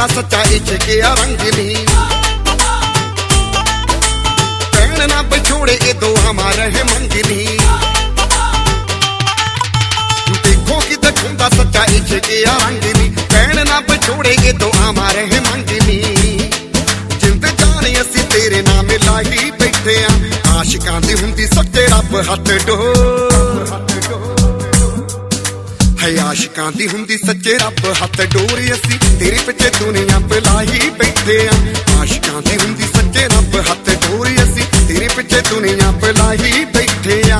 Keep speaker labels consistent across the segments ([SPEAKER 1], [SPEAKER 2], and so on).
[SPEAKER 1] ਦਿਖਾਉਂਦਾ ਸੱਚਾ ਇਸ਼ਕ ਆ ਰੰਗਲੀ ਭੈਣ ਨਾ ਵਿਛੋੜੇ ਇਹ ਦੋ ਹਮਾਰਾ ਹੈ ਮੰਗਲੀ ਦੇਖੋ ਕਿ ਦਿਖਾਉਂਦਾ ਸੱਚਾ ਇਸ਼ਕ ਆ ਰੰਗਲੀ ਭੈਣ ਨਾ ਵਿਛੋੜੇ ਇਹ ਦੋ ਹਮਾਰਾ ਹੈ ਮੰਗਲੀ ਜਿੰਦ ਜਾਣੇ ਅਸੀਂ ਤੇਰੇ ਨਾਮ ਲਾਈ ਬੈਠੇ ਆ ਆਸ਼ਿਕਾਂ ਦੀ ਹੁੰਦੀ ਸੱਚੇ ਰੱਬ ਹੱਥ ਡੋਰ ਹੈ ਆਸ਼ਿਕਾਂ ਦੀ ਹੁੰਦੀ ਸੱਚੇ ਰੱਬ ਹੱਥ ਡੋਰ ਅਸੀਂ ਤੇਰੇ ਪਿੱਛੇ ਦੁਨੀਆ ਬੁਲਾਈ ਬੈਠੇ ਆ ਆਸ਼ਿਕਾਂ ਦੀ ਹੁੰਦੀ ਸੱਚੇ ਰੱਬ ਹੱਥ ਡੋਰ ਅਸੀਂ ਤੇਰੇ ਪਿੱਛੇ ਦੁਨੀਆ ਬੁਲਾਈ ਬੈਠੇ ਆ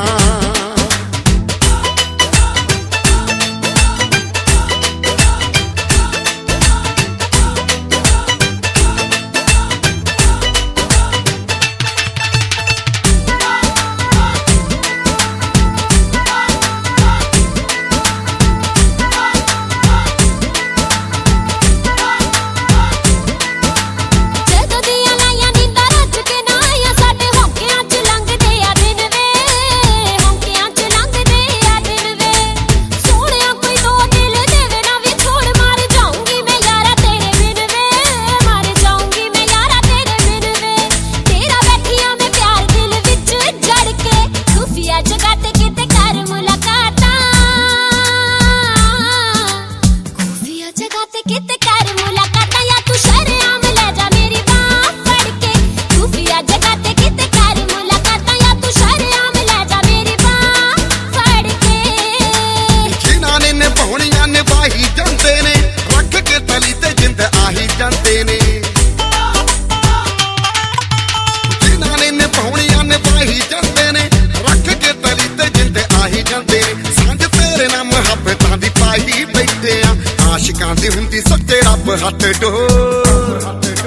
[SPEAKER 1] ਆਸ਼ਿਕਾਂ ਦੀ ਹੁੰਦੀ ਸੱਚੇ ਰੱਬ ਹੱਥ ਡੋਰ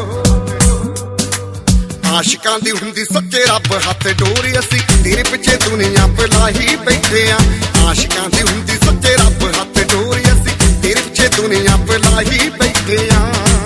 [SPEAKER 1] ਆਸ਼ਿਕਾਂ ਦੀ ਹੁੰਦੀ ਸੱਚੇ ਰੱਬ ਹੱਥ ਡੋਰ ਅਸੀਂ ਤੇਰੇ ਪਿੱਛੇ ਦੁਨੀਆ ਬੁਲਾਈ ਬੈਠੇ ਆ ਆਸ਼ਿਕਾਂ ਦੀ ਹੁੰਦੀ ਸੱਚੇ ਰੱਬ ਹੱਥ ਡੋਰ ਅਸੀਂ ਤੇਰੇ ਪਿੱਛੇ ਦੁਨੀਆ ਬੁਲਾਈ ਬੈਠੇ ਆ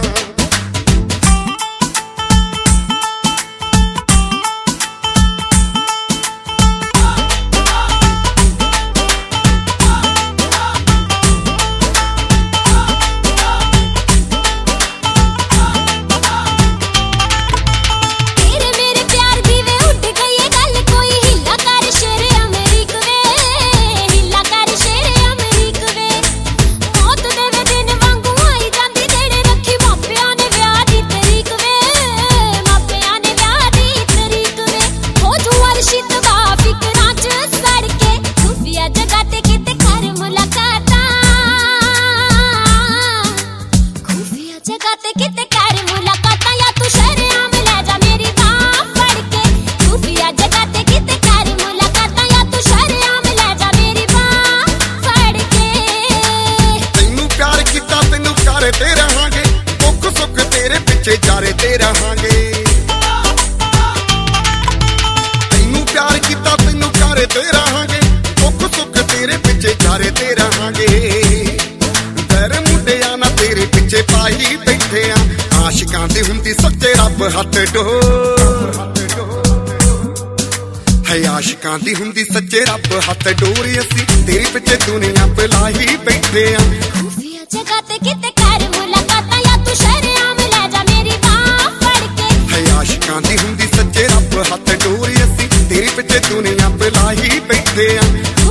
[SPEAKER 1] ਤੇ ਰਹਾਂਗੇ ਦੁੱਖ ਸੁੱਖ ਤੇਰੇ ਪਿੱਛੇ ਜਾਰੇ ਤੇ ਰਹਾਂਗੇ ਤੈਨੂੰ ਪਿਆਰ ਕੀਤਾ ਤੈਨੂੰ ਘਰੇ ਤੇ ਰਹਾਂਗੇ ਦੁੱਖ ਸੁੱਖ ਤੇਰੇ ਪਿੱਛੇ ਜਾਰੇ ਤੇ ਰਹਾਂਗੇ ਤੇਰੇ ਮੁੰਡਿਆਂ ਨਾ ਤੇਰੇ ਪਿੱਛੇ ਪਾਈ ਬੈਠੇ ਆ ਆਸ਼ਿਕਾਂ ਦੀ ਹੁੰਦੀ ਸੱਚੇ ਰੱਬ ਹੱਥ ਡੋਰ ਹੈ ਆਸ਼ਿਕਾਂ ਦੀ ਹੁੰਦੀ ਸੱਚੇ ਰੱਬ ਹੱਥ ਡੋਰ ਅਸੀਂ ਤੇਰੇ ਪਿੱਛੇ ਦੁਨੀਆ ਬੁਲਾਈ ਬੈਠੇ ਆ
[SPEAKER 2] ਜਗ੍ਹਾ ਤੇ ਕਿਤੇ ਕਰ ਮੁਲਾਕਾਤਾਂ ਜਾਂ ਤੂੰ ਸ਼ਰੇਆਮ ਲੈ ਜਾ ਮੇਰੀ ਬਾਂਹ ਫੜ ਕੇ
[SPEAKER 1] ਹੈ ਆਸ਼ਿਕਾਂ ਦੀ ਹੁੰਦੀ ਸੱਚੇ ਰੱਬ ਹੱਥ ਡੋਰ ਅਸੀਂ ਤੇਰੇ ਪਿੱਛੇ ਦੁਨੀਆ ਬੁਲਾਈ ਬੈਠੇ ਆ